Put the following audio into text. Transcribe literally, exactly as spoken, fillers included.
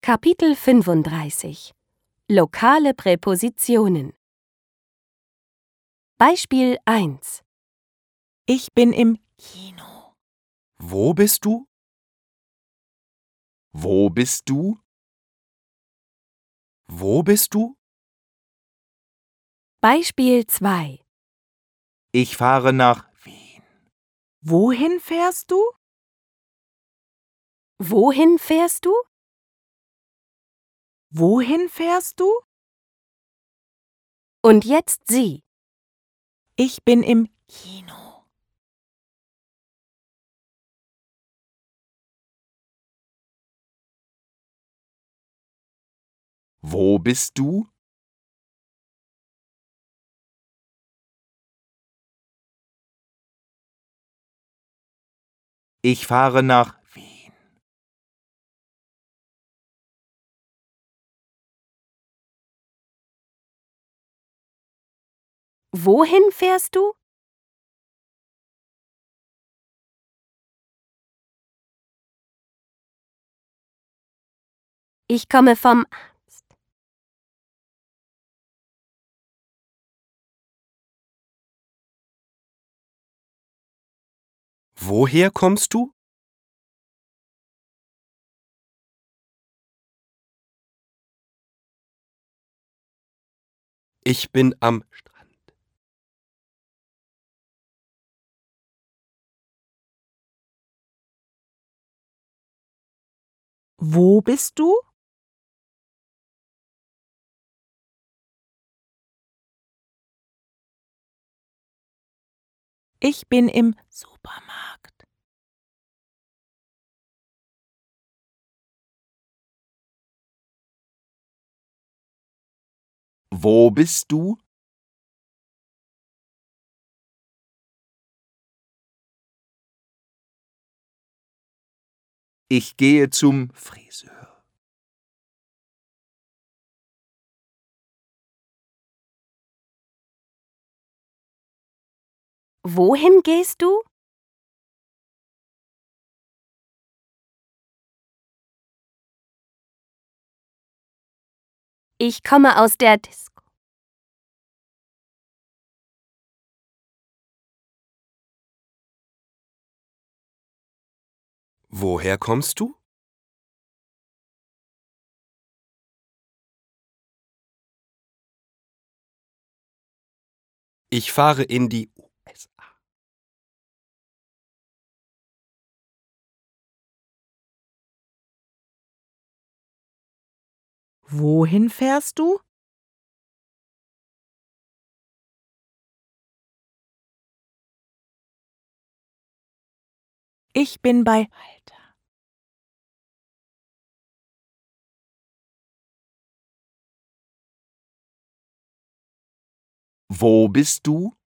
Kapitel fünfunddreißig Lokale Präpositionen. Beispiel eins. Ich bin im Kino. Wo bist du? Wo bist du? Wo bist du? Beispiel zwei. Ich fahre nach Wien. Wohin fährst du? Wohin fährst du? Wohin fährst du? Und jetzt Sie. Ich bin im Kino. Wo bist du? Ich fahre nach Wien. Wohin fährst du? Ich komme vom Arzt. Woher kommst du? Ich bin am Strand. Wo bist du? Ich bin im Supermarkt. Wo bist du? Ich gehe zum Friseur. Wohin gehst du? Ich komme aus der Disco. Woher kommst du? Ich fahre in die U S A. Wohin fährst du? Ich bin bei Walter. Wo bist du?